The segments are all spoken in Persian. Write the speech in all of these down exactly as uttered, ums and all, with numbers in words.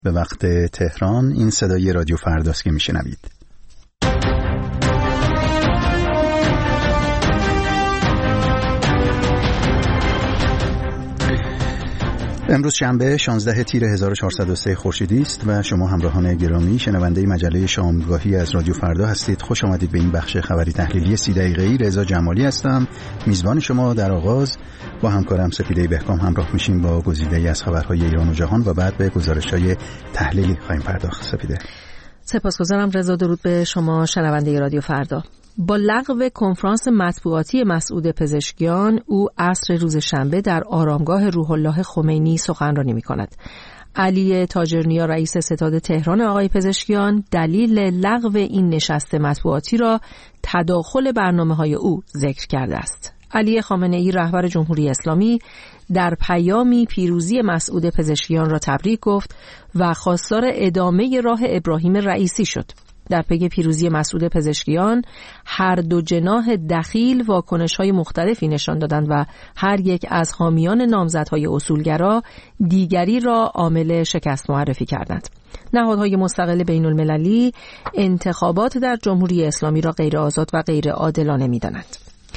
به وقت تهران این صدای رادیو فرداست که میشنوید. امروز شنبه شانزده تیر هزار و چهارصد و سه خورشیدی است و شما همراهان گرامی شنونده مجله شامگاهی از رادیو فردا هستید. خوش آمدید به این بخش خبری تحلیلی سی دقیقه‌ای. رضا جمالی هستم، میزبان شما. در آغاز با همکارم سپیده بهکام همراه میشیم با گزیده‌ای از خبرهای ایران و جهان و بعد به گزارش‌های تحلیلی خواهیم پرداخت. سپیده. سپاسگزارم رضا. درود به شما شنونده رادیو فردا. با لغو کنفرانس مطبوعاتی مسعود پزشکیان، او عصر روز شنبه در آرامگاه روح الله خمینی سخنرانی می‌کند. علی تاجرنیا رئیس ستاد تهران آقای پزشکیان دلیل لغو این نشست مطبوعاتی را تداخل برنامه‌های او ذکر کرده است. علی خامنه‌ای رهبر جمهوری اسلامی در پیامی پیروزی مسعود پزشکیان را تبریک گفت و خواستار ادامه راه ابراهیم رئیسی شد. در پی پیروزی مسعود پزشکیان هر دو جناح دخیل واکنش‌های مختلفی نشان دادند و هر یک از حامیان نامزدهای اصولگرا دیگری را عامل شکست معرفی کردند. نهادهای مستقل بین‌المللی انتخابات در جمهوری اسلامی را غیر آزاد و غیر عادلانه می‌دانند.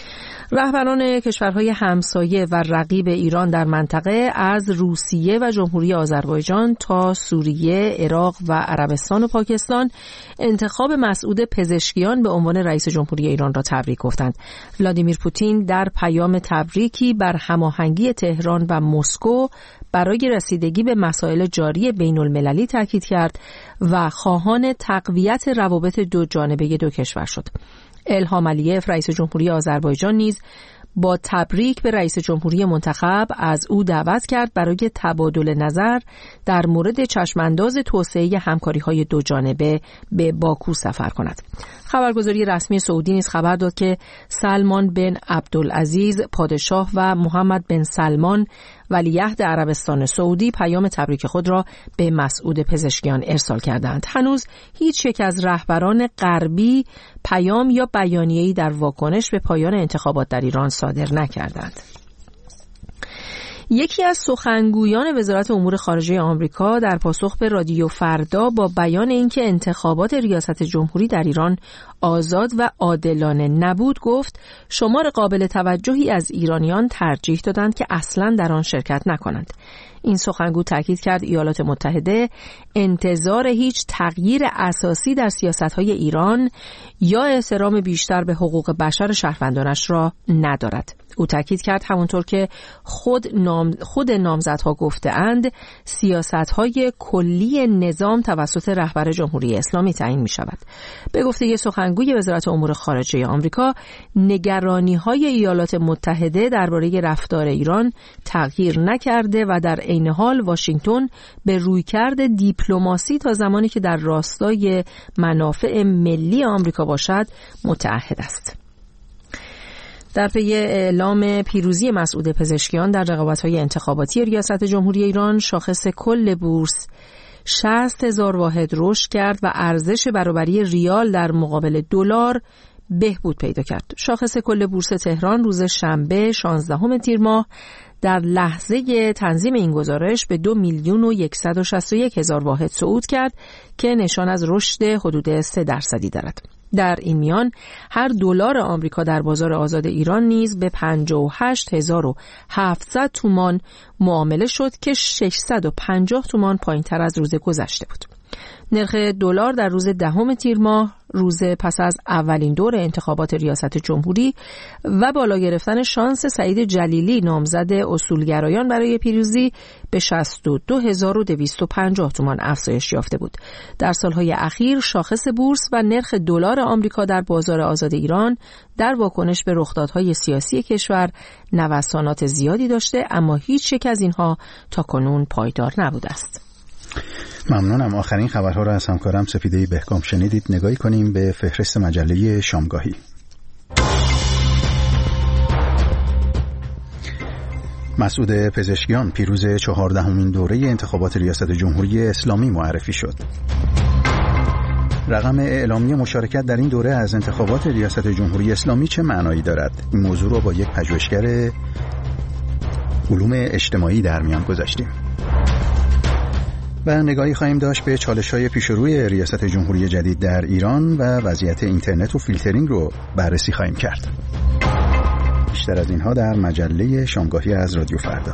رهبران کشورهای همسایه و رقیب ایران در منطقه از روسیه و جمهوری آذربایجان تا سوریه، عراق و عربستان و پاکستان انتخاب مسعود پزشکیان به عنوان رئیس جمهوری ایران را تبریک گفتند. ولادیمیر پوتین در پیام تبریکی بر هماهنگی تهران و مسکو برای رسیدگی به مسائل جاری بین المللی تاکید کرد و خواهان تقویت روابط دو جانبه دو کشور شد. الهام علیف رئیس جمهوری آذربایجان نیز با تبریک به رئیس جمهوری منتخب از او دعوت کرد برای تبادل نظر در مورد چشمانداز توسعه همکاری‌های دو جانبه به باکو سفر کند. خبرگزاری رسمی سعودی نیز خبر داد که سلمان بن عبدالعزیز پادشاه و محمد بن سلمان ولیعهد عربستان سعودی پیام تبریک خود را به مسعود پزشکیان ارسال کردند. هنوز هیچ یک از رهبران غربی پیام یا بیانیه‌ای در واکنش به پایان انتخابات در ایران صادر نکردند. یکی از سخنگویان وزارت امور خارجه آمریکا در پاسخ به رادیو فردا با بیان اینکه انتخابات ریاست جمهوری در ایران آزاد و عادلانه نبود گفت شمار قابل توجهی از ایرانیان ترجیح دادند که اصلاً در آن شرکت نکنند. این سخنگو تاکید کرد ایالات متحده انتظار هیچ تغییر اساسی در سیاست‌های ایران یا احترام بیشتر به حقوق بشر شهروندانش را ندارد. او تاکید کرد همونطور که خود نام خود نامزدها گفته‌اند سیاست‌های کلی نظام توسط رهبر جمهوری اسلامی تعیین می‌شود. به گفته سخنگوی وزارت امور خارجه آمریکا نگرانی‌های ایالات متحده درباره رفتار ایران تغییر نکرده و در عین حال واشنگتن به رویکرد دیپلماسی تا زمانی که در راستای منافع ملی آمریکا باشد متعهد است. در پی اعلام پیروزی مسعود پزشکیان در رقابت‌های انتخاباتی ریاست جمهوری ایران شاخص کل بورس شصت هزار واحد رشد کرد و ارزش برابری ریال در مقابل دلار بهبود پیدا کرد. شاخص کل بورس تهران روز شنبه شانزدهم تیر ماه در لحظه تنظیم این گزارش به دو میلیون و صد و شصت و یک هزار واحد صعود کرد که نشان از رشد حدود سه درصدی دارد. در این میان هر دلار آمریکا در بازار آزاد ایران نیز به پنجاه و هشت هزار و هفتصد تومان معامله شد که ششصد و پنجاه تومان پایین‌تر از روز گذشته بود. نرخ دلار در روز دهم تیر ماه روز پس از اولین دور انتخابات ریاست جمهوری و بالا گرفتن شانس سعید جلیلی نامزد اصولگرایان برای پیروزی به شصت و دو هزار و دویست و پنجاه تومان افزایش یافته بود. در سالهای اخیر شاخص بورس و نرخ دلار آمریکا در بازار آزاد ایران در واکنش به رخدادهای سیاسی کشور نوسانات زیادی داشته، اما هیچ یک از اینها تاکنون پایدار نبوده است. ممنونم. آخرین خبرها را از همکارم سپیده بهکام شنیدید. نگاهی کنیم به فهرست مجله شامگاهی. مسعود پزشکیان پیروز چهاردهمین دوره انتخابات ریاست جمهوری اسلامی معرفی شد. رقم اعلامی مشارکت در این دوره از انتخابات ریاست جمهوری اسلامی چه معنایی دارد؟ این موضوع را با یک پژوهشگر علوم اجتماعی در میان گذاشتیم. و نگاهی خواهیم داشت به چالش‌های پیش روی ریاست جمهوری جدید در ایران و وضعیت اینترنت و فیلترینگ رو بررسی خواهیم کرد. بیشتر از اینها در مجله شامگاهی از رادیو فردا.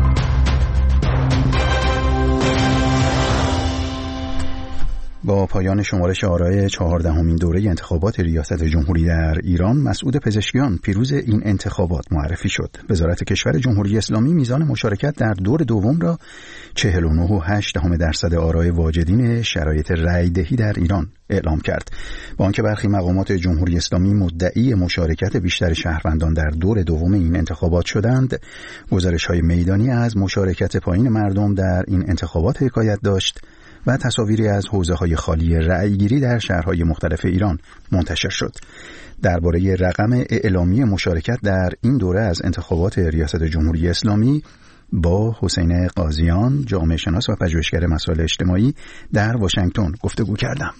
با پایان شمارش آرای چهاردهمین دوره انتخابات ریاست جمهوری در ایران، مسعود پزشکیان پیروز این انتخابات معرفی شد. وزارت کشور جمهوری اسلامی میزان مشارکت در دور دوم را چهل و نه و هشت دهم درصد آرای واجدین شرایط رأی دهی در ایران اعلام کرد. با آنکه برخی مقامات جمهوری اسلامی مدعی مشارکت بیشتر شهروندان در دور دوم این انتخابات شدند، گزارش‌های میدانی از مشارکت پایین مردم در این انتخابات حکایت داشت و تصاویری از حوزه‌های خالی رأیگیری در شهرهای مختلف ایران منتشر شد. درباره رقم اعلامی مشارکت در این دوره از انتخابات ریاست جمهوری اسلامی با حسین قاضیان، جامعه شناس و پژوهشگر مسائل اجتماعی در واشنگتن گفتگو کردم.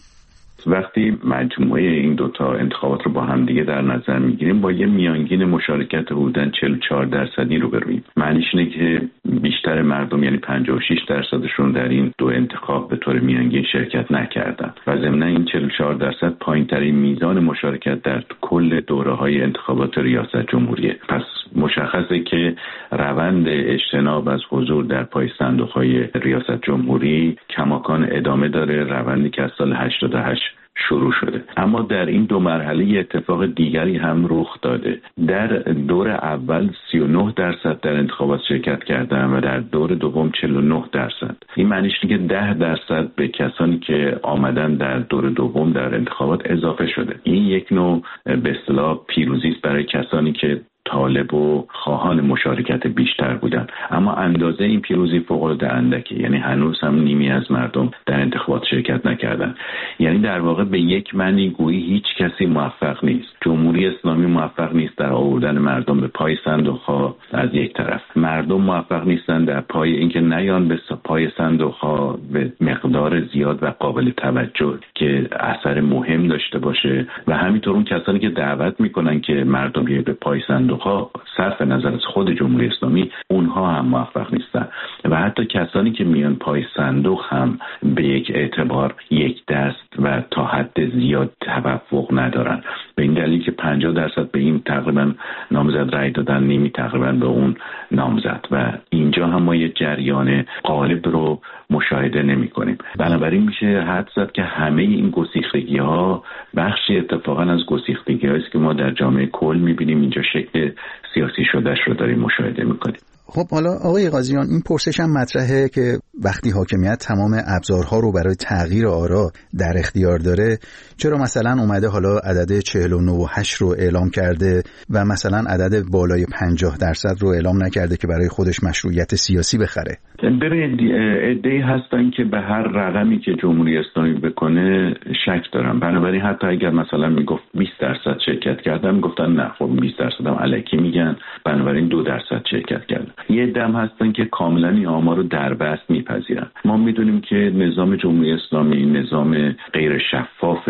وقتی مجموعه این دوتا انتخابات رو با هم دیگه در نظر میگیریم، با یه میانگین مشارکت حدوداً چهل و چهار درصدی رو برویم. معنیش اینه که بیشتر مردم، یعنی پنجاه و شش درصدشون در این دو انتخاب به طور میانگین شرکت نکردن و ضمن این چهل و چهار درصد پایین‌ترین میزان مشارکت در کل دوره‌های انتخابات ریاست جمهوریه. پس مشخصه که روند اجتناب از حضور در پای صندوق‌های ریاست جمهوری کماکان ادامه داره، روندی که از سال هشتاد و هشت شروع شده. اما در این دو مرحله اتفاق دیگری هم رخ داده. در دور اول سی و نه درصد در انتخابات شرکت کردن و در دور دوم چهل و نه درصد. این معنیش اینه که ده درصد به کسانی که آمدن در دور دوم در انتخابات اضافه شده. این یک نوع به اصطلاح پیروزی است برای کسانی که طالب و خواهان مشارکت بیشتر بودن. اما اندازه این پیروزی فوق‌العاده اندکه، یعنی هنوز هم نیمی از مردم در انتخابات شرکت نکردن. یعنی در واقع به یک معنی گویی هیچ کسی موفق نیست. جمهوری اسلامی موفق نیست در آوردن مردم به پای صندوق‌ها از یک طرف، مردم موفق نیستن در پای اینکه نیان به پای صندوق‌ها به مقدار زیاد و قابل توجه که اثر مهم داشته باشه، و همینطور اون کسانی که دعوت میکنن که مردم بیان به پای صندوق ها صرف نظر از خود جمهوری اسلامی، اونها هم موفق نیستن و حتی کسانی که میان پای صندوق هم به یک اعتبار یک دست و تا حد زیاد توفق ندارن، به این دلیل که پنجاه درصد به این تقریبا نامزد رأی دادن، نیمی تقریبا به اون نامزد، و اینجا هم ما یه جریان غالب رو مشاهده نمی کنیم. بنابراین میشه حد زد که همه این گسیختگی ها بخشی اتفاقا از گسیختگی هایی است که ما در جامعه کل میبینیم، اینجا شکل سیاسی شدهش رو داریم مشاهده میکنیم. خب حالا آقای قاضیان، این پرسش هم مطرحه که وقتی حاکمیت تمام ابزارها رو برای تغییر آرا در اختیار داره، چرا مثلا اومده حالا عدد چهل و نه و هشت رو اعلام کرده و مثلا عدد بالای پنجاه درصد رو اعلام نکرده که برای خودش مشروعیت سیاسی بخره؟ ببینید، عده‌ای هستن که به هر رقمی که جمهوری اسلامی بکنه شک دارن. بنابراین حتی اگر مثلا میگفت بیست درصد شرکت کردن، میگفتن نه خب بیست درصد هم الکی میگن، بنابراین دو درصد شرکت کردن. یه دم هستن که کاملا این آمار رو دربست میپذیرن. ما میدونیم که نظام جمهوری اسلامی نظام غیر شفاف،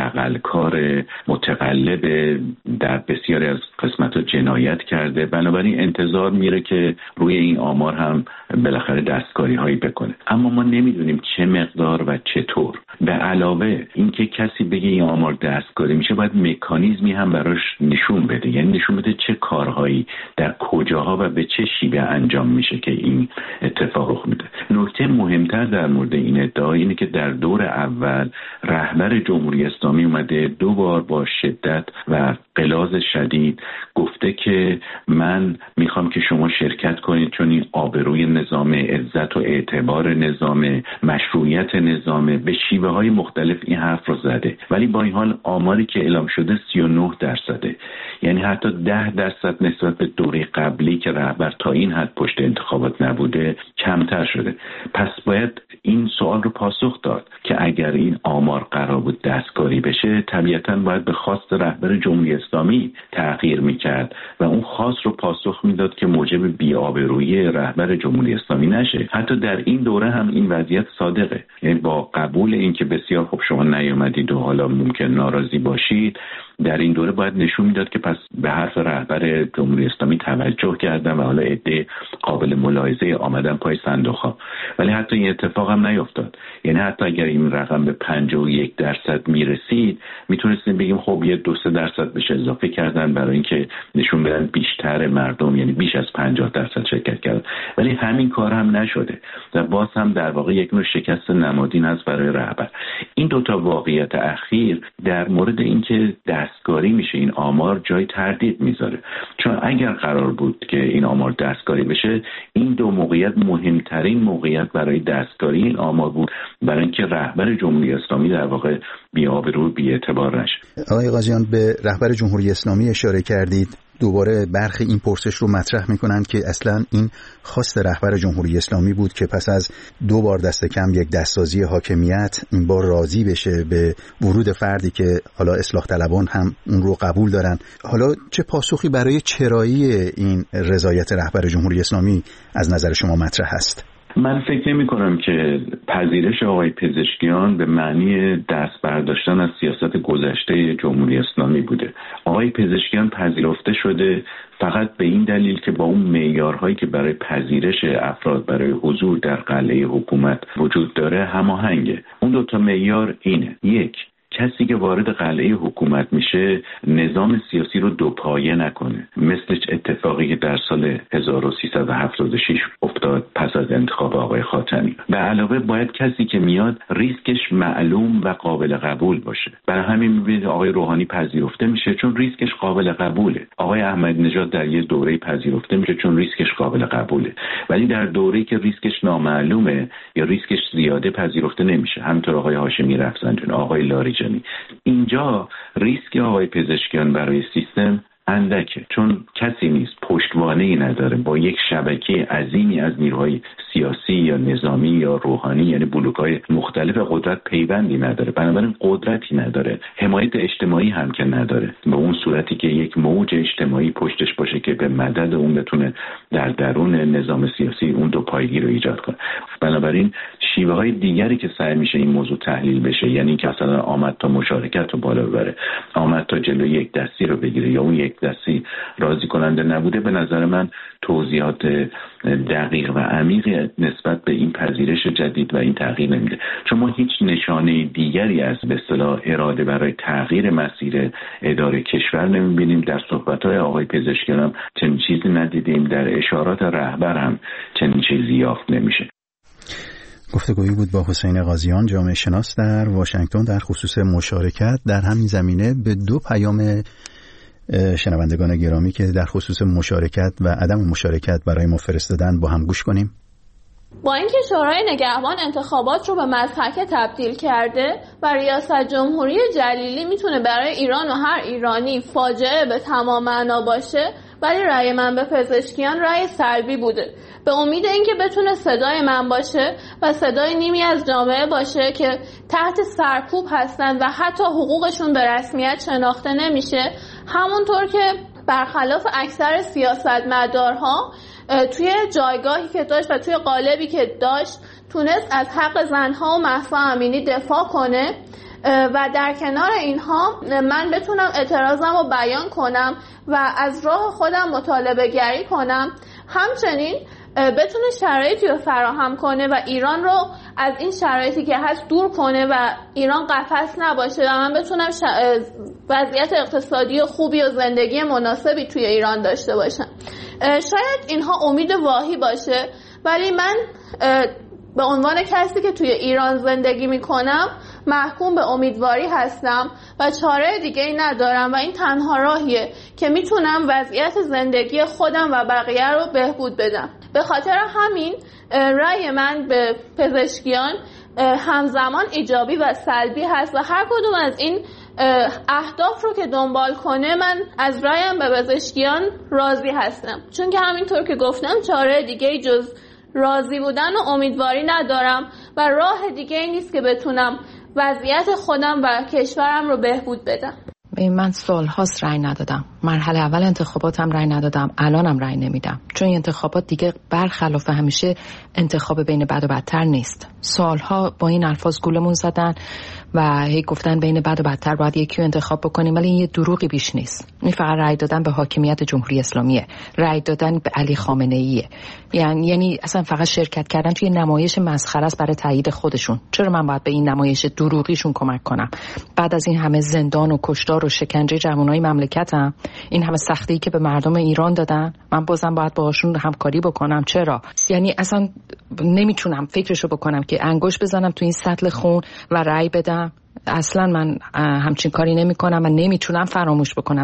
دغلکار، متقلب، در بسیاری از قسمت‌ها جنایت کرده. بنابراین انتظار میره که روی این آمار هم بالاخره دستکاری هایی بکنه. اما ما نمیدونیم چه مقدار و چطور. به علاوه اینکه کسی بگه این آمار دستکاری میشه، باید مکانیزمی هم براش نشون بده، یعنی نشون بده چه کارهایی در کجاها و به چه شیوه انجام میشه که این اتفاق رخ میده. نکته مهمتر در مورد این ادعا اینه که در دور اول رهبر جمهوری اسلامی اومده دو بار با شدت و غلاظ شدید گفته که من میخوام که شما شرکت کنید، چون این آبروی نظام، عزت و اعتبار نظام، مشروعیت نظام، به شیوه های مختلف این حرف رو زده. ولی با این حال آماری که اعلام شده سی و نه درصده، یعنی حتی ده درصد نسبت به دوره قبلی که رهبر تا این حد پشت انتخابات نبوده کمتر شده. پس باید این سوال رو پاسخ داد که اگر این آمار قرار بود دستکاری بشه طبیعتاً باید به خواست رهبر جمهوری اسلامی تغییر میکرد و اون خواست رو پاسخ میداد که موجب بی‌آبرویی رهبر جمهوری اسلامی نشه. حتی در این دوره هم این وضعیت صادقه، یعنی با قبول این که بسیار خوب شما نیومدید و حالا ممکن ناراضی باشید، در این دوره باید نشون میداد که پس به حرف رهبر جمهوری اسلامی توجه کردن و حالا عده قابل ملاحظه آمدن پای صندوق‌ها. ولی حتی این اتفاق هم نیفتاد. یعنی حتی اگر این رقم به پنجاه و یک درصد میرسید میتونستیم بگیم خب یه دو سه درصد بهش اضافه کردن برای اینکه نشون بدن بیشتر مردم، یعنی بیش از پنجاه درصد شرکت کردن. ولی همین کار هم نشده و باز هم در واقع یک نوع شکست نمادین است برای رهبر. این دو تا واقعیت اخیر در مورد اینکه دستکاری میشه این آمار جای تردید میذاره، چون اگر قرار بود که این آمار دستکاری بشه این دو موقعیت مهمترین موقعیت برای دستکاری این آمار بود، برای اینکه رهبر جمهوری اسلامی در واقع بی‌آبرو بی‌اعتبار نشه. آقای قاضیان به رهبر جمهوری اسلامی اشاره کردید، دوباره برخی این پرسش رو مطرح میکنن که اصلا این خواست رهبر جمهوری اسلامی بود که پس از دو بار دست کم یک دستسازی حاکمیت این بار راضی بشه به ورود فردی که حالا اصلاح طلبان هم اون رو قبول دارن. حالا چه پاسخی برای چرایی این رضایت رهبر جمهوری اسلامی از نظر شما مطرح است؟ من فکر نمی کنم که پذیرش آقای پزشکیان به معنی دست برداشتن از سیاست گذشته جمهوری اسلامی بوده. آقای پزشکیان پذیرفته شده فقط به این دلیل که با اون معیارهایی که برای پذیرش افراد برای حضور در قلعه حکومت وجود داره هماهنگه. اون دو تا معیار اینه: یک، کسی که وارد قلعه حکومت میشه نظام سیاسی رو دو پایه نکنه، مثل اتفاقی که در سال هزار و سیصد و هفتاد و شش افتاد پس از انتخاب آقای خاتمی. به علاوه باید کسی که میاد ریسکش معلوم و قابل قبول باشه. برای همین میبینید آقای روحانی پذیرفته میشه چون ریسکش قابل قبوله. آقای احمدی نژاد در یه دوره پذیرفته میشه چون ریسکش قابل قبوله. ولی در دوره‌ای که ریسکش نامعلومه یا ریسکش زیاده پذیرفته نمیشه. همینطور آقای هاشمی رفسنجانی، آقای لاریجانی. اینجا ریسک آقای پزشکیان برای سیستم اندکه، چون کسی نیست، پشتوانه‌ای نداره، با یک شبکه عظیمی از نیروهای سیاسی یا نظامی یا روحانی، یعنی بلوک‌های مختلف قدرت پیوندی نداره، بنابراین قدرتی نداره، حمایت اجتماعی هم که نداره به اون صورتی که یک موج اجتماعی پشتش باشه که به مدد اون بتونه در درون نظام سیاسی اون دو پایگی رو ایجاد کنه. بنابراین شیوه های دیگری که سعی میشه این موضوع تحلیل بشه، یعنی که مثلا آمد تا مشارکت رو بالا ببره، آمد تا جلوی یک دستی رو بگیره یا اون یک دستی راضی کننده نبوده، به نظر من توضیحات دقیق و عمیق نسبت به این پذیرش جدید و این تغییر نمیده، چون ما هیچ نشانه دیگری از به اصطلاح اراده برای تغییر مسیر اداره کشور نمیبینیم. در صحبت‌های آقای پزشکیان هم چنین چیزی ندیدیم، در اشارات رهبر هم چنین چیزی یافت نمیشه. گفتگویی بود با حسین قاضیان، جامعه شناس در واشنگتن، در خصوص مشارکت. در همین زمینه به دو پیام شنوندگان گرامی که در خصوص مشارکت و عدم مشارکت برای ما فرستادن با هم گوش کنیم. با اینکه شورای نگهبان انتخابات رو به مضحکه تبدیل کرده و ریاست جمهوری جلیلی میتونه برای ایران و هر ایرانی فاجعه به تمام معنا باشه، ولی رأی من به پزشکیان رأی سلبی بوده، به امید اینکه بتونه صدای من باشه و صدای نیمی از جامعه باشه که تحت سرکوب هستن و حتی حقوقشون به رسمیت شناخته نمیشه، همونطور که برخلاف اکثر سیاستمدارها توی جایگاهی که داشت و توی قالبی که داشت تونست از حق زنها و مهسا امینی دفاع کنه و در کنار اینها من بتونم اعتراضم رو بیان کنم و از راه خودم مطالبه گری کنم، همچنین بتونه شرایطی رو فراهم کنه و ایران رو از این شرایطی که هست دور کنه و ایران قفس نباشه و من بتونم ش... وضعیت اقتصادی خوبی و زندگی مناسبی توی ایران داشته باشم. شاید اینها امید واهی باشه، ولی من به عنوان کسی که توی ایران زندگی میکنم محکوم به امیدواری هستم و چاره دیگه ای ندارم و این تنها راهیه که میتونم وضعیت زندگی خودم و بقیه رو بهبود بدم. به خاطر همین رأی من به پزشکیان همزمان ایجابی و سلبی هست و هر کدوم از این اهداف رو که دنبال کنه من از رایم به پزشکیان راضی هستم، چون که همینطور که گفتم چاره دیگه جز راضی بودن و امیدواری ندارم و راه دیگه ای نیست که بتونم وضعیت خودم و کشورم رو بهبود بدم. من سال هاست رأی ندادم. مرحله اول انتخاباتم رأی ندادم، الانم رأی نمیدم، چون این انتخابات دیگه برخلاف همیشه انتخاب بین بد و بدتر نیست. سالها با این الفاظ گولمون زدن و هی گفتن بین بد و بدتر باید یکی رو انتخاب بکنیم، ولی این یه دروغی بیش نیست. این فقط رأی دادن به حاکمیت جمهوری اسلامیه، رأی دادن به علی خامنه ایه. یعنی یعنی اصلا فقط شرکت کردن توی نمایش مسخره است برای تایید خودشون. چرا من باید به این نمایش دروغیشون کمک کنم؟ بعد از این همه زندان و کشتار و شکنجه جوانای مملکتم، این همه سختی که به مردم ایران دادن، من بازم باید باهاشون همکاری بکنم؟ چرا؟ یعنی اصلا نمیتونم فکرشو بکنم که انگشت بزنم تو این سطل خون و رأی بدم. اصلا من همچین کاری نمی کنم و نمیتونم فراموش بکنم.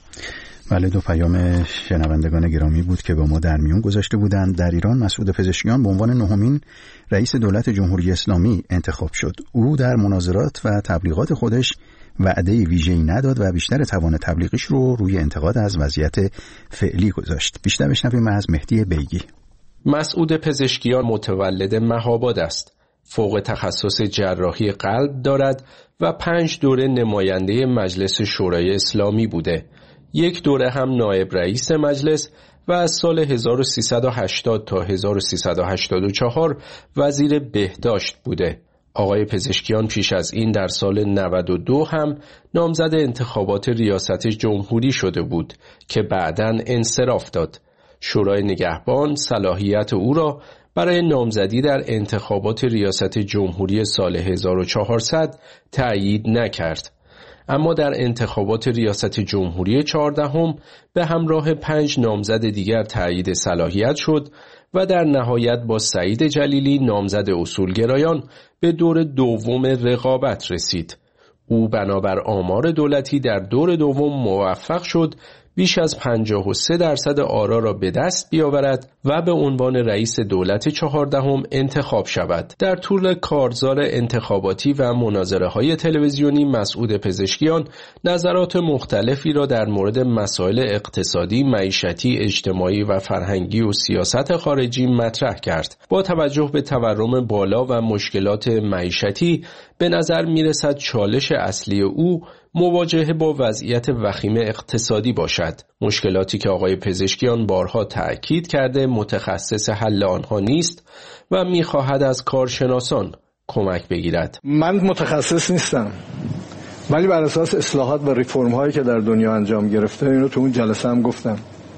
بله، دو پیام شنوندگان گرامی بود که با ما در میون گذاشته بودند. در ایران مسعود پزشکیان به عنوان نهمین رئیس دولت جمهوری اسلامی انتخاب شد. او در مناظرات و تبلیغات خودش وعده ویژه‌ای نداد و بیشتر توان تبلیغیش رو روی انتقاد از وضعیت فعلی گذاشت. بیشتر بشنویم از مهدی بیگی. مسعود پزشکیان متولد مهاباد است. فوق تخصص جراحی قلب دارد و پنج دوره نماینده مجلس شورای اسلامی بوده. یک دوره هم نایب رئیس مجلس و از سال هزار و سیصد و هشتاد تا هزار و سیصد و هشتاد و چهار وزیر بهداشت بوده. آقای پزشکیان پیش از این در سال نود و دو هم نامزد انتخابات ریاست جمهوری شده بود که بعداً انصراف داد. شورای نگهبان صلاحیت او را برای نامزدی در انتخابات ریاست جمهوری سال هزار و چهارصد تأیید نکرد. اما در انتخابات ریاست جمهوری چهاردهم به همراه پنج نامزد دیگر تأیید صلاحیت شد و در نهایت با سعید جلیلی نامزد اصولگرایان به دور دوم رقابت رسید. او بنابر آمار دولتی در دور دوم موفق شد بیش از پنجاه و سه درصد آرا را به دست بیاورد و به عنوان رئیس دولت چهاردهم انتخاب شود. در طول کارزار انتخاباتی و مناظره‌های تلویزیونی مسعود پزشکیان نظرات مختلفی را در مورد مسائل اقتصادی، معیشتی، اجتماعی و فرهنگی و سیاست خارجی مطرح کرد. با توجه به تورم بالا و مشکلات معیشتی به نظر می‌رسد چالش اصلی او مواجهه با وضعیت وخیم اقتصادی باشد. مشکلاتی که آقای پزشکیان بارها تأکید کرده متخصص حل آنها نیست و می‌خواهد از کارشناسان کمک بگیرد. من متخصص نیستم، ولی بر اساس اصلاحات و ریفرم هایی که در دنیا انجام گرفته، اینو تو اون جلسه هم گفتم،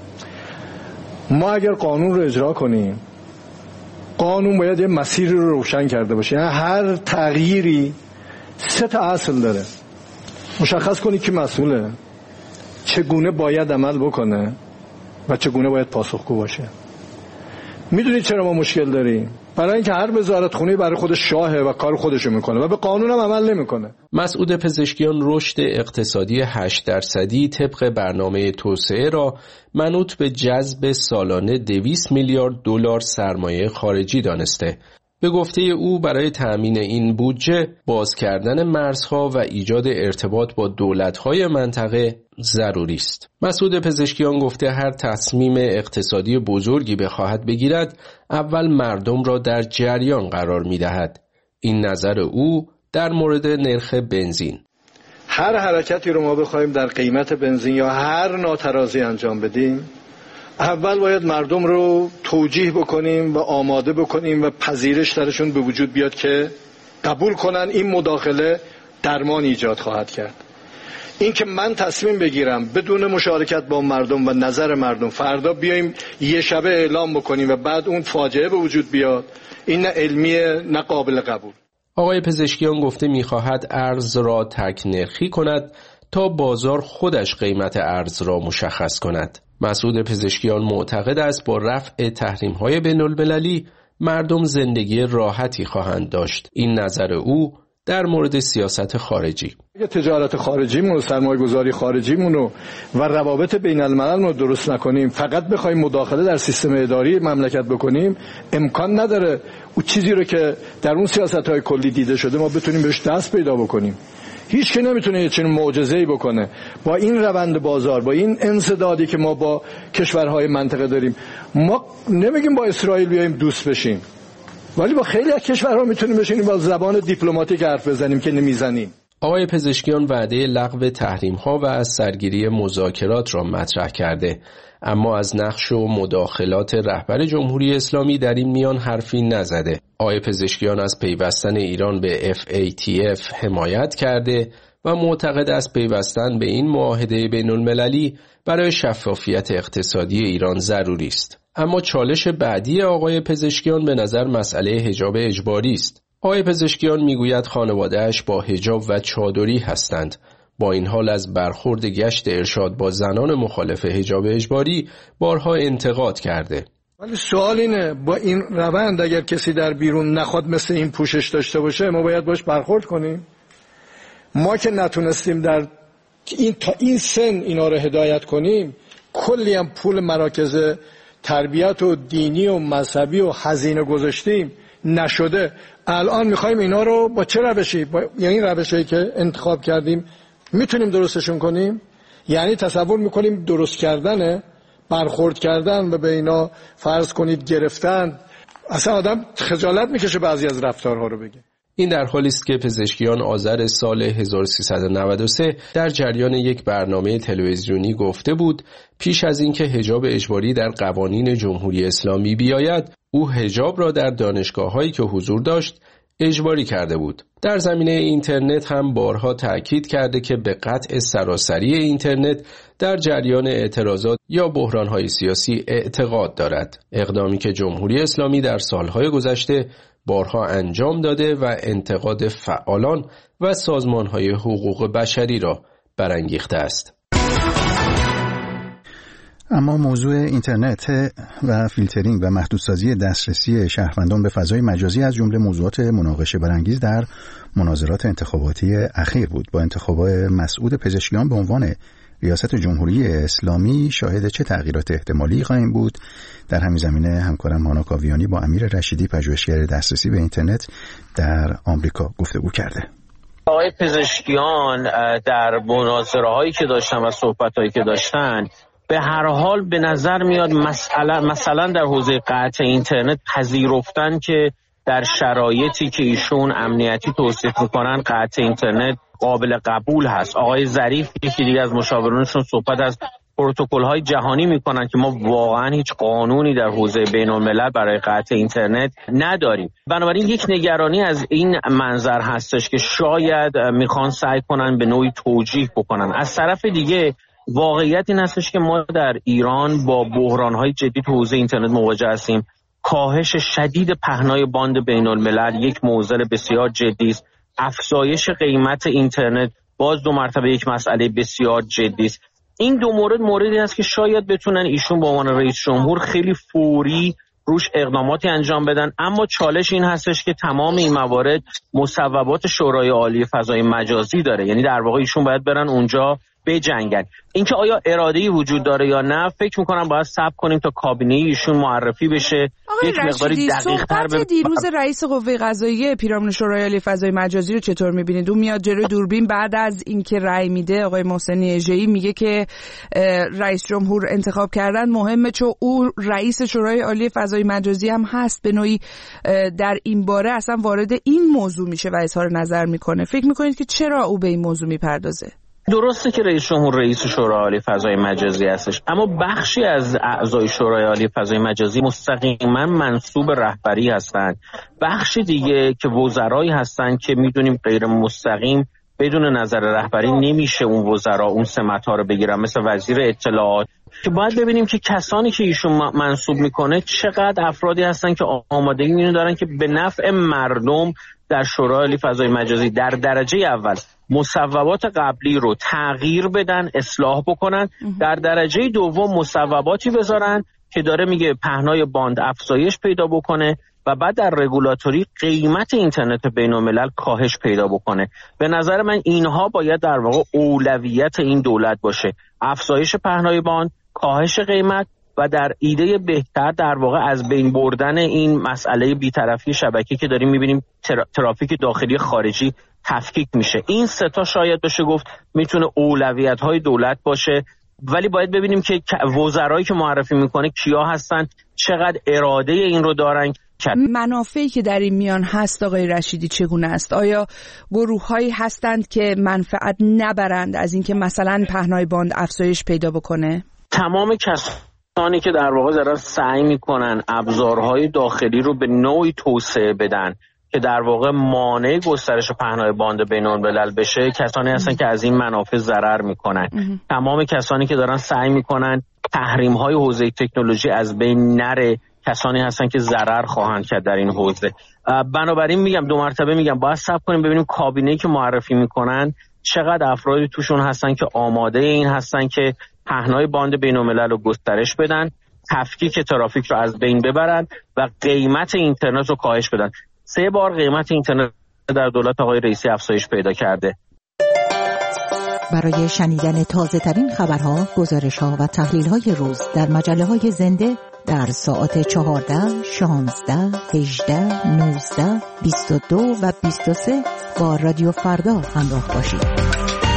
ما اگر قانون رو اجرا کنیم، قانون باید یه مسیری رو روشن کرده باشه. یعنی هر تغییری سه تا اصل داره. مشخص کنی که مسئوله، چگونه باید عمل بکنه و چگونه باید پاسخگو باشه. میدونید چرا ما مشکل داریم؟ برای اینکه هر وزارت خونه برای خودش شاهه و کار خودشو میکنه و به قانون هم عمل نمیکنه. مسعود پزشکیان رشد اقتصادی هشت درصدی طبق برنامه توسعه را منوط به جذب سالانه دویست میلیارد دلار سرمایه خارجی دانسته. به گفته او برای تأمین این بودجه باز کردن مرزها و ایجاد ارتباط با دولت‌های منطقه ضروری است. مسعود پزشکیان گفته هر تصمیم اقتصادی بزرگی بخواهد بگیرد اول مردم را در جریان قرار می‌دهد. این نظر او در مورد نرخ بنزین. هر حرکتی رو ما بخوایم در قیمت بنزین یا هر ناترازی انجام بدیم، اول باید مردم رو توجیه بکنیم و آماده بکنیم و پذیرش درشون به وجود بیاد که قبول کنن این مداخله درمان ایجاد خواهد کرد. این که من تصمیم بگیرم بدون مشارکت با مردم و نظر مردم فردا بیایم یه شبه اعلام بکنیم و بعد اون فاجعه به وجود بیاد، این نه علمیه نه قابل قبول. آقای پزشکیان گفته می‌خواهد ارز را تک نرخی کند تا بازار خودش قیمت ارز را مشخص کند. مسعود پزشکیان معتقد است با رفع تحریم‌های بین‌المللی مردم زندگی راحتی خواهند داشت. این نظر او در مورد سیاست خارجی. تجارت خارجیمون، سرمایه‌گذاری خارجیمون و روابط بین الملل رو درست نکنیم، فقط بخوایم مداخله در سیستم اداری مملکت بکنیم، امکان نداره اون چیزی رو که در اون سیاست‌های کلی دیده شده ما بتونیم بهش دست پیدا بکنیم. هیچ کی نمیتونه یه چنین معجزه‌ای بکنه. با این روند بازار، با این انسدادی که ما با کشورهای منطقه داریم، ما نمیگیم با اسرائیل بیایم دوست بشیم، ولی با خیلی از کشورها میتونیم بشینیم با زبان دیپلماتیک حرف بزنیم که نمیزنیم. آقای پزشکیان وعده لغو تحریم‌ها و از سرگیری مذاکرات را مطرح کرده، اما از نقش و مداخلات رهبر جمهوری اسلامی در این میان حرفی نزده. آقای پزشکیان از پیوستن ایران به اف ای تی اف حمایت کرده و معتقد است پیوستن به این معاهده بین‌المللی برای شفافیت اقتصادی ایران ضروری است. اما چالش بعدی آقای پزشکیان به نظر مسئله حجاب اجباری است. آقای پزشکیان میگوید خانواده‌اش با حجاب و چادری هستند. با این حال از برخورد گشت ارشاد با زنان مخالف حجاب اجباری بارها انتقاد کرده. ولی سوال اینه، با این روند اگر کسی در بیرون نخواد مثل این پوشش داشته باشه، ما باید باش برخورد کنیم؟ ما که نتونستیم در این تا این سن اینا رو هدایت کنیم، کلی هم پول مراکز تربیت و دینی و مذهبی و هزینه گذاشتیم، نشده. الان میخوایم اینا رو با چه روشی، با یعنی روشی که انتخاب کردیم میتونیم درستشون کنیم؟ یعنی تصور میکنیم درست کردنه، برخورد کردن و به اینا فرض کنید گرفتن. اصلا آدم خجالت میکشه بعضی از رفتارها رو بگه. این در حالی است که پزشکیان آذر سال هزار و سیصد و نود و سه در جریان یک برنامه تلویزیونی گفته بود پیش از اینکه حجاب اجباری در قوانین جمهوری اسلامی بیاید، او حجاب را در دانشگاه‌هایی که حضور داشت اجباری کرده بود. در زمینه اینترنت هم بارها تأکید کرده که به قطع سراسری اینترنت در جریان اعتراضات یا بحران‌های سیاسی اعتقاد دارد. اقدامی که جمهوری اسلامی در سالهای گذشته بارها انجام داده و انتقاد فعالان و سازمان‌های حقوق بشری را برانگیخته است. اما موضوع اینترنت و فیلترینگ و محدودسازی دسترسی شهروندان به فضای مجازی از جمله موضوعات مناقشه برانگیز در مناظرات انتخاباتی اخیر بود. با انتخاب مسعود پزشکیان به عنوان ریاست جمهوری اسلامی شاهد چه تغییرات احتمالی خواهیم بود؟ در همین زمینه همکارم هانا کاویانی با امیر رشیدی پژوهشگر دسترسی به اینترنت در آمریکا گفتگو کرده. آقای پزشکیان در مناظره‌هایی که داشتن و صحبت‌هایی که داشتن به هر حال به نظر میاد مثلا مثلا در حوزه قطع اینترنت پذیرفتن که در شرایطی که ایشون امنیتی توصیف میکنن قطع اینترنت قابل قبول هست. آقای ظریف یکی دیگه از مشاورانشون صحبت از پروتکل‌های جهانی میکنن که ما واقعا هیچ قانونی در حوزه بین‌الملل برای قطع اینترنت نداریم. بنابراین یک نگرانی از این منظر هستش که شاید میخوان سعی کنن به نوعی توجیه بکنن. از طرف دیگه واقعیت این هستش که ما در ایران با بحران‌های جدی تو حوزه اینترنت مواجه هستیم. کاهش شدید پهنای باند بین‌الملل یک معضل بسیار جدی است. افزایش قیمت اینترنت باز دو مرتبه یک مسئله بسیار جدی است. این دو مورد موردی است که شاید بتونن ایشون به عنوان رئیس جمهور خیلی فوری روش اقداماتی انجام بدن، اما چالش این هستش که تمام این موارد مصوبات شورای عالی فضای مجازی داره، یعنی در واقع ایشون باید برن اونجا بجنگن. اینکه آیا اراده‌ای وجود داره یا نه فکر می‌کنم باید صبر کنیم تا کابینه ایشون معرفی بشه. یک مقداری دقیق‌تر به دیروز رئیس قوه قضاییه پیرامون شورای عالی فضای مجازی رو چطور می‌بینید؟ اون میاد جلوی دوربین بعد از اینکه رأی میده، آقای محسنی اژه‌ای میگه که رئیس جمهور انتخاب کردن مهمه چون او رئیس شورای عالی فضای مجازی هم هست. به نوعی در این باره اصلا وارد این موضوع میشه و اظهار نظر میکنه. فکر می‌کنید که چرا او به این موضوع میپردازه؟ درسته که رئیس جمهور رئیس شورای عالی فضای مجازی هستش، اما بخشی از اعضای شورای عالی فضای مجازی مستقیما منصوب رهبری هستند. بخش دیگه که وزرایی هستند که میدونیم غیر مستقیم بدون نظر رهبری نمیشه اون وزرا اون سمت‌ها رو بگیرن، مثل وزیر اطلاعات، که باید ببینیم که کسانی که ایشون منصوب میکنه چقدر افرادی هستن که آمادگی اینو دارن که به نفع مردم در شورای عالی فضای مجازی در درجه اول مصوبات قبلی رو تغییر بدن، اصلاح بکنن، در درجه دوم مصوباتی بذارن که داره میگه پهنای باند افزایش پیدا بکنه، و بعد در رگولاتوری قیمت اینترنت بین‌الملل کاهش پیدا بکنه. به نظر من اینها باید در واقع اولویت این دولت باشه. افزایش پهنای باند، کاهش قیمت و در ایده بهتر در واقع از بین بردن این مسئله بی‌طرفی شبکه‌ای که داریم می‌بینیم ترا، ترافیک داخلی خارجی تفکیک میشه. این سه تا شاید بشه گفت میتونه اولویت‌های دولت باشه، ولی باید ببینیم که وزرایی که معرفی میکنه کیا هستن، چقدر اراده این رو دارن. منافعی که در این میان هست آقای رشیدی چگونه است؟ آیا گروه‌هایی هستند که منفعت نبرند از اینکه مثلا پهنای باند افزایش پیدا بکنه؟ تمام کسانی که در واقع دارن سعی میکنن ابزارهای داخلی رو به نوعی توسعه بدن که در واقع مانع گسترش پهنای باند بین‌الملل بشه، کسانی هستن که از این منافع ضرر میکنن. تمام کسانی که دارن سعی میکنن تحریم‌های حوزه تکنولوژی از بین نره، کسانی هستن که ضرر خواهند کرد در این حوزه. بنابراین میگم دو مرتبه میگم باید صبر کنیم ببینیم کابینه‌ای که معرفی میکنن چقدر افرادی توشون هستن که آماده این هستن که پهنای باند بین‌الملل رو گسترش بدن، تفکیک ترافیک رو از بین ببرن و قیمت اینترنت رو کاهش بدن. سه بار قیمت اینترنت در دولت آقای رئیسی افزایش پیدا کرده. برای شنیدن تازه ترین خبرها، گزارش ها و تحلیل های روز در مجله های زنده در ساعت چهارده، شانزده، هجده، نوزده، بیست و دو و بیست و سه با رادیو فردا همراه باشید.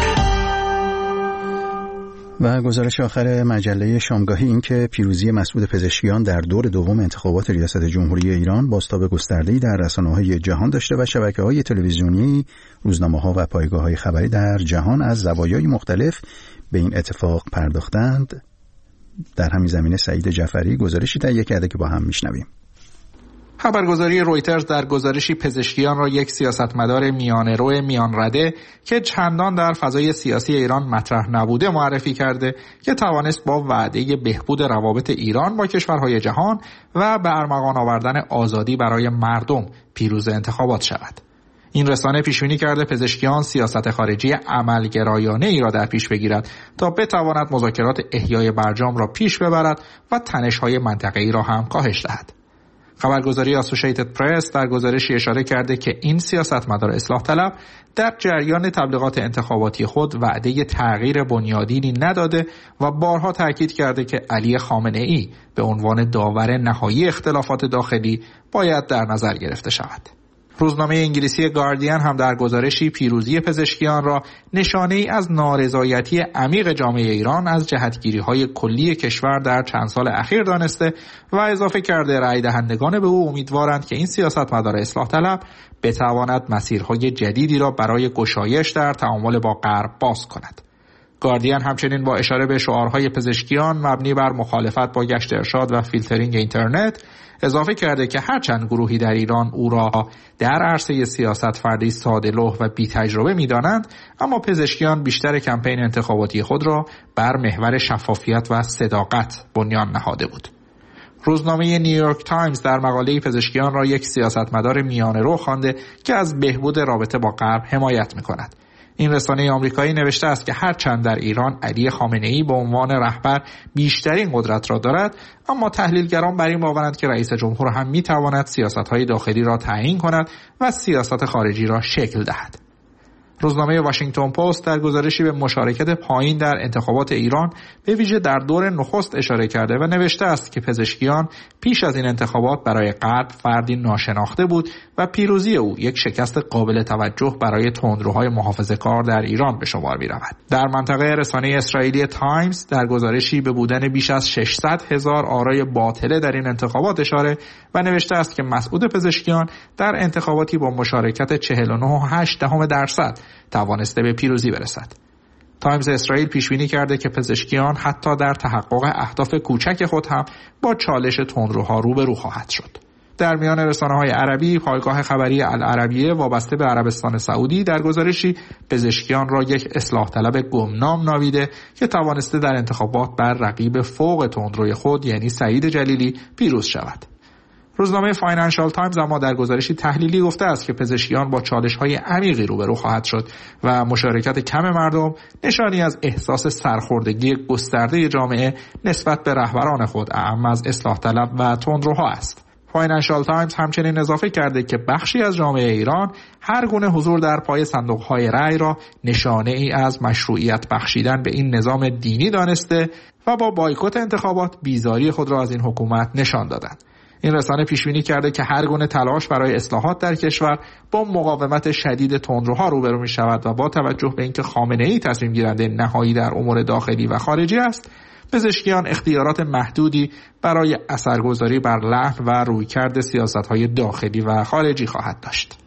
و گزارش آخر مجله شامگاهی این که پیروزی مسعود پزشکیان در دور دوم انتخابات ریاست جمهوری ایران بازتاب گسترده‌ای در رسانه‌های جهان داشته و شبکه‌های تلویزیونی، روزنامه‌ها و پایگاه‌های خبری در جهان از زوایای مختلف به این اتفاق پرداختند. در همین زمینه سعید جعفری گزارشی تهیه کرده که با هم میشنویم. خبرگزاری رویترز در گزارشی پزشکیان را یک سیاستمدار میانه‌رو میانرده که چندان در فضای سیاسی ایران مطرح نبوده معرفی کرده که توانست با وعده بهبود روابط ایران با کشورهای جهان و به ارمغان آوردن آزادی برای مردم پیروز انتخابات شود. این رسانه پیشبینی کرده پزشکیان سیاست خارجی عملگرایانه ای را در پیش بگیرد تا بتواند مذاکرات احیای برجام را پیش ببرد و تنش‌های منطقه‌ای را هم کاهش دهد. خبرگزاری آسوشیتد پرس در گزارشی اشاره کرده که این سیاستمدار اصلاح طلب در جریان تبلیغات انتخاباتی خود وعده تغییر بنیادینی نداده و بارها تاکید کرده که علی خامنه‌ای به عنوان داور نهایی اختلافات داخلی باید در نظر گرفته شود. روزنامه انگلیسی گاردین هم در گزارشی پیروزی پزشکیان را نشانه‌ای از نارضایتی عمیق جامعه ایران از جهتگیری‌های کلی کشور در چند سال اخیر دانسته و اضافه کرده رأی دهندگان به او امیدوارند که این سیاستمدار اصلاح طلب بتواند مسیرهای جدیدی را برای گشایش در تعامل با غرب باز کند. گاردین همچنین با اشاره به شعارهای پزشکیان مبنی بر مخالفت با گشت ارشاد و فیلترینگ اینترنت اضافه کرده که هرچند گروهی در ایران او را در عرصه سیاست فردی ساده‌لوح و بی تجربه می‌دانند، اما پزشکیان بیشتر کمپین انتخاباتی خود را بر محور شفافیت و صداقت بنیان نهاده بود. روزنامه نیویورک تایمز در مقاله پزشکیان را یک سیاستمدار میانه‌رو خوانده که از بهبود رابطه با غرب حمایت می‌کند. این رسانه آمریکایی نوشته است که هرچند در ایران علی خامنه‌ای به عنوان رهبر بیشترین قدرت را دارد، اما تحلیلگران بر این باورند که رئیس جمهور هم می‌تواند سیاست‌های داخلی را تعیین کند و سیاست خارجی را شکل دهد. روزنامه واشنگتن پست در گزارشی به مشارکت پایین در انتخابات ایران به ویژه در دور نخست اشاره کرده و نوشته است که پزشکیان پیش از این انتخابات برای غرب فردی ناشناخته بود و پیروزی او یک شکست قابل توجه برای تندروهای محافظه‌کار در ایران به شمار می‌رود. در منطقه رسانه اسرائیلی تایمز در گزارشی به بودن بیش از ششصد هزار آرای باطله در این انتخابات اشاره و نوشته است که مسعود پزشکیان در انتخاباتی با مشارکت چهل و نه و هشت دهم درصد توانسته به پیروزی برسد. تایمز اسرائیل پیشبینی کرده که پزشکیان حتی در تحقق اهداف کوچک خود هم با چالش تندروها روبرو خواهد شد. در میان رسانه‌های عربی، پایگاه خبری العربیه وابسته به عربستان سعودی در گزارشی پزشکیان را یک اصلاح طلب گمنام نامیده که توانسته در انتخابات بر رقیب فوق تندروی خود یعنی سعید جلیلی پیروز شود. روزنامه فاینانشال تایمز اما در گزارشی تحلیلی گفته است که پزشکیان با چالش‌های عمیقی روبرو خواهد شد و مشارکت کم مردم نشانی از احساس سرخوردگی گسترده جامعه نسبت به رهبران خود اعم از اصلاح طلب و تندروها است. فاینانشال تایمز همچنین اضافه کرده که بخشی از جامعه ایران هر گونه حضور در پای صندوق‌های رأی را نشانه ای از مشروعیت بخشیدن به این نظام دینی دانسته و با بایکوت انتخابات بیزاری خود را از این حکومت نشان دادند. این رسانه پیشبینی کرده که هر گونه تلاش برای اصلاحات در کشور با مقاومت شدید تندروها روبرو می شود و با توجه به اینکه خامنه‌ای تصمیم گیرنده نهایی در امور داخلی و خارجی است، پزشکیان اختیارات محدودی برای اثرگذاری بر لحن و رویکرد سیاست‌های داخلی و خارجی خواهد داشت.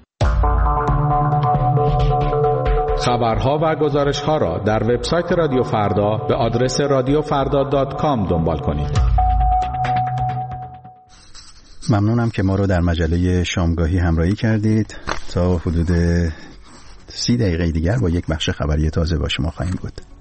خبرها و گزارش‌ها را در وبسایت رادیو فردا به آدرس رادیو فردا دات کام دنبال کنید. ممنونم که ما رو در مجله شامگاهی همراهی کردید. تا حدود سی دقیقه دیگر با یک بخش خبری تازه با شما خواهیم بود.